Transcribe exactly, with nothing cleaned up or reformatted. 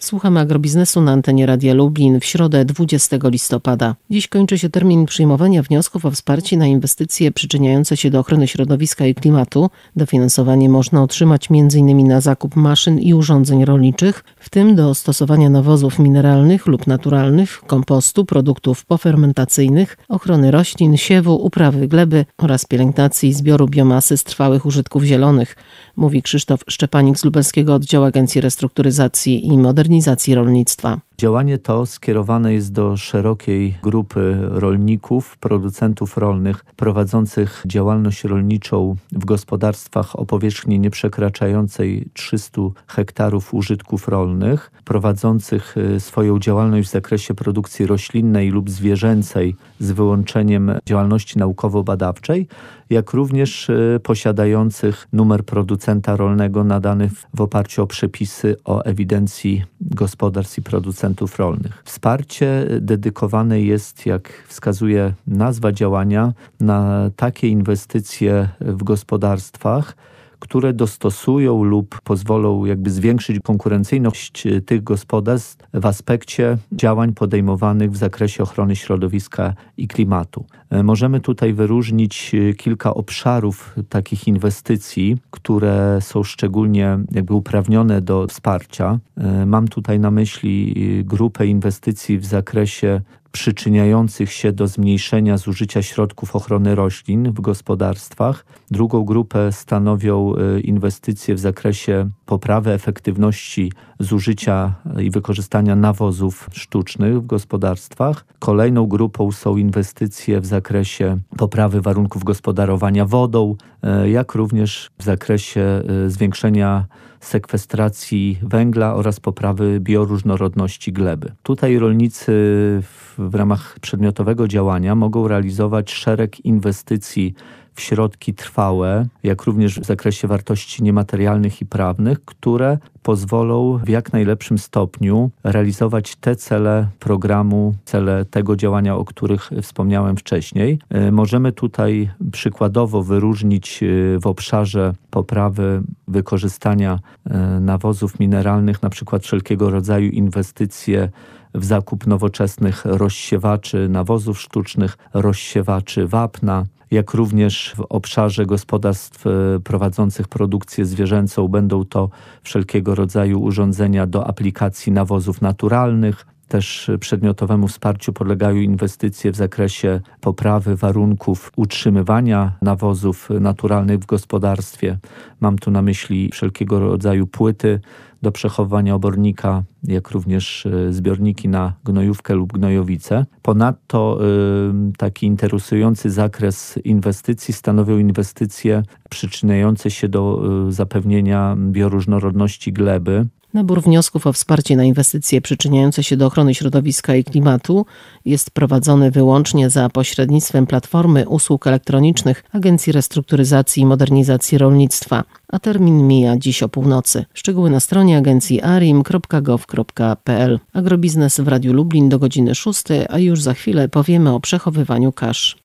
Słuchamy agrobiznesu na antenie Radia Lublin w środę dwudziestego listopada. Dziś kończy się termin przyjmowania wniosków o wsparcie na inwestycje przyczyniające się do ochrony środowiska i klimatu. Dofinansowanie można otrzymać między innymi na zakup maszyn i urządzeń rolniczych, w tym do stosowania nawozów mineralnych lub naturalnych, kompostu, produktów pofermentacyjnych, ochrony roślin, siewu, uprawy gleby oraz pielęgnacji i zbioru biomasy z trwałych użytków zielonych, mówi Krzysztof Szczepanik z Lubelskiego Oddziału Agencji Restrukturyzacji i Modernizacji Rolnictwa. Działanie to skierowane jest do szerokiej grupy rolników, producentów rolnych prowadzących działalność rolniczą w gospodarstwach o powierzchni nieprzekraczającej trzysta hektarów użytków rolnych, prowadzących swoją działalność w zakresie produkcji roślinnej lub zwierzęcej z wyłączeniem działalności naukowo-badawczej, jak również posiadających numer producenta rolnego nadany w oparciu o przepisy o ewidencji gospodarstw i producentów rolnych. Wsparcie dedykowane jest, jak wskazuje nazwa działania, na takie inwestycje w gospodarstwach, które dostosują lub pozwolą jakby zwiększyć konkurencyjność tych gospodarstw w aspekcie działań podejmowanych w zakresie ochrony środowiska i klimatu. Możemy tutaj wyróżnić kilka obszarów takich inwestycji, które są szczególnie jakby uprawnione do wsparcia. Mam tutaj na myśli grupę inwestycji w zakresie przyczyniających się do zmniejszenia zużycia środków ochrony roślin w gospodarstwach. Drugą grupę stanowią inwestycje w zakresie poprawy efektywności zużycia i wykorzystania nawozów sztucznych w gospodarstwach. Kolejną grupą są inwestycje w zakresie poprawy warunków gospodarowania wodą, jak również w zakresie zwiększenia sekwestracji węgla oraz poprawy bioróżnorodności gleby. Tutaj rolnicy w, w ramach przedmiotowego działania mogą realizować szereg inwestycji w środki trwałe, jak również w zakresie wartości niematerialnych i prawnych, które pozwolą w jak najlepszym stopniu realizować te cele programu, cele tego działania, o których wspomniałem wcześniej. Możemy tutaj przykładowo wyróżnić w obszarze poprawy wykorzystania nawozów mineralnych, na przykład wszelkiego rodzaju inwestycje w zakup nowoczesnych rozsiewaczy nawozów sztucznych, rozsiewaczy wapna, jak również w obszarze gospodarstw prowadzących produkcję zwierzęcą będą to wszelkiego rodzaju urządzenia do aplikacji nawozów naturalnych. Też przedmiotowemu wsparciu podlegają inwestycje w zakresie poprawy warunków utrzymywania nawozów naturalnych w gospodarstwie. Mam tu na myśli wszelkiego rodzaju płyty do przechowywania obornika, jak również zbiorniki na gnojówkę lub gnojowice. Ponadto y, taki interesujący zakres inwestycji stanowią inwestycje przyczyniające się do y, zapewnienia bioróżnorodności gleby. Nabór wniosków o wsparcie na inwestycje przyczyniające się do ochrony środowiska i klimatu jest prowadzony wyłącznie za pośrednictwem Platformy Usług Elektronicznych Agencji Restrukturyzacji i Modernizacji Rolnictwa, a termin mija dziś o północy. Szczegóły na stronie agencji arim kropka gov kropka pl. Agrobiznes w Radiu Lublin do godziny szóstej, a już za chwilę powiemy o przechowywaniu kasz.